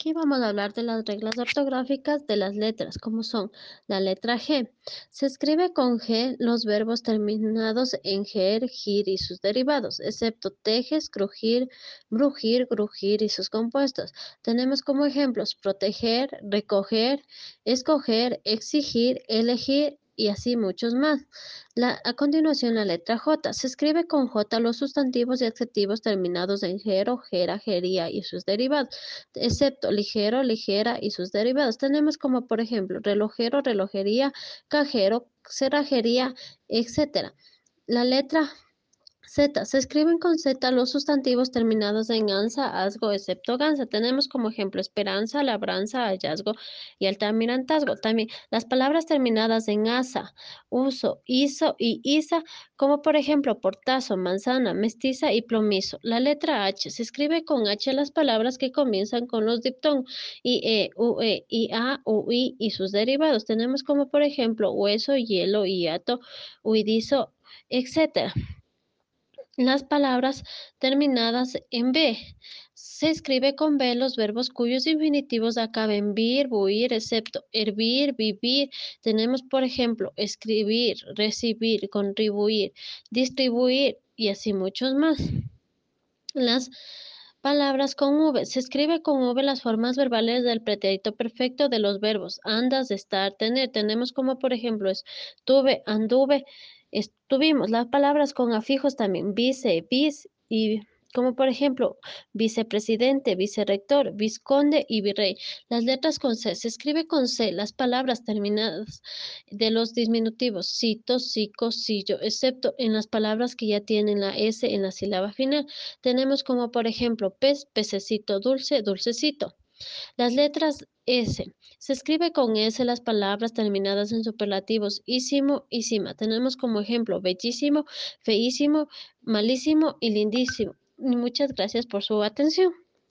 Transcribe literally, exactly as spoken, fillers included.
Aquí vamos a hablar de las reglas ortográficas de las letras, como son la letra G. Se escribe con G los verbos terminados en ger, gir y sus derivados, excepto tejes, crujir, brujir, grujir y sus compuestos. Tenemos como ejemplos proteger, recoger, escoger, exigir, elegir y así muchos más. La- a continuación, la letra J. Se escribe con J los sustantivos y adjetivos terminados en gero, gera, gería y sus derivados excepto ligero, ligera y sus derivados. Tenemos como por ejemplo relojero, relojería, cajero, cerrajería, etcétera. La letra Z. Se escriben con Z los sustantivos terminados en anza, asgo, excepto ganza. Tenemos como ejemplo esperanza, labranza, hallazgo y altamirantazgo. También las palabras terminadas en asa, uso, hizo y isa, como por ejemplo portazo, manzana, mestiza y plomizo. La letra H. Se escribe con H las palabras que comienzan con los diptón, i, e, u, e, i, a, u, i y sus derivados. Tenemos como por ejemplo hueso, hielo, hiato, huidizo, etcétera. Las palabras terminadas en B. Se escribe con B los verbos cuyos infinitivos acaben en vir, buir, excepto hervir, vivir. Tenemos, por ejemplo, escribir, recibir, contribuir, distribuir y así muchos más. Las palabras con V. Se escribe con V las formas verbales del pretérito perfecto de los verbos andas, estar, tener. Tenemos como por ejemplo es tuve, anduve, estuvimos. Las palabras con afijos también vice, bis y como por ejemplo vicepresidente, vicerrector, vizconde y virrey. Las letras con C. Se escribe con C las palabras terminadas de los diminutivos cito, cico, sillo, excepto en las palabras que ya tienen la S en la sílaba final. Tenemos como por ejemplo pez, pececito, dulce, dulcecito. Las letras S. Se escribe con S las palabras terminadas en superlativos ísimo, ísima. Tenemos como ejemplo bellísimo, feísimo, malísimo y lindísimo. Y muchas gracias por su atención.